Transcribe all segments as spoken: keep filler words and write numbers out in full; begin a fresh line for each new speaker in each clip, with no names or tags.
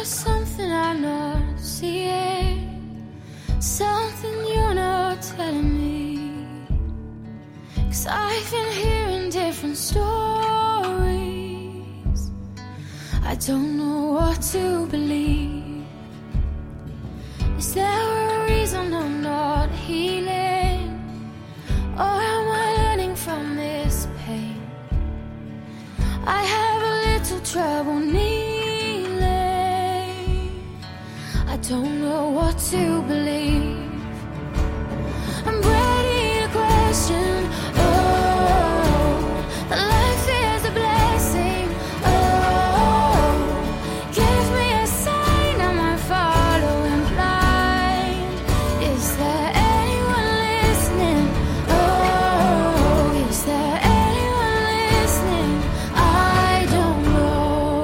something I'm not seeing, something you're not telling me. 'Cause I've been hearing different stories. I don't know what to believe. Is there a reason I'm not healing? Or am I learning from this pain? I have a little trouble kneeling. I don't know what to believe. I'm ready to question, oh, that life is a blessing. Oh, give me a sign, am I following blind? Is there anyone listening? Oh, is there anyone listening? I don't know.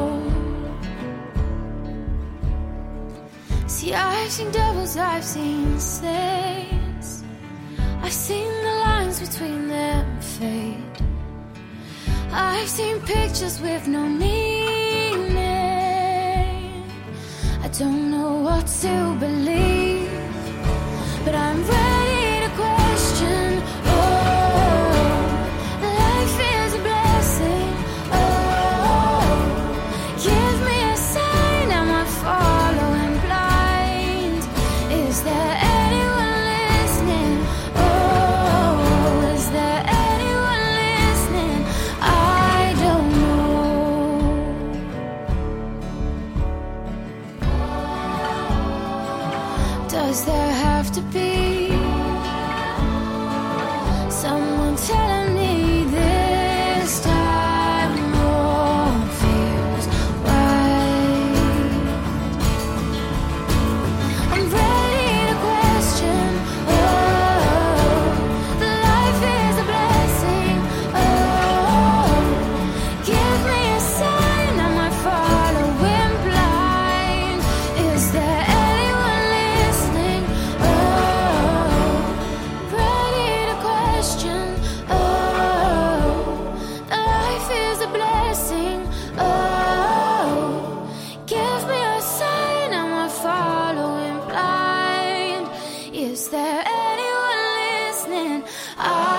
See, I've seen devils, I've seen saints. I've seen the lines between them fade. I've seen pictures with no meaning. I don't know what to believe, but I'm ready to question. Oh, life is a blessing. Oh, give me a sign, am I following blind? Is there anyone listening? Oh, is there anyone listening? I don't know. Does there have to be someone telling me this time more feels right? I'm ready to question. Oh, the life is a blessing. Oh, give me a sign, am I following blind? Is there anyone listening? Oh, ready to question. Oh, the life is a blessing. Oh, give me a sign, am I following blind? Is there anyone listening? I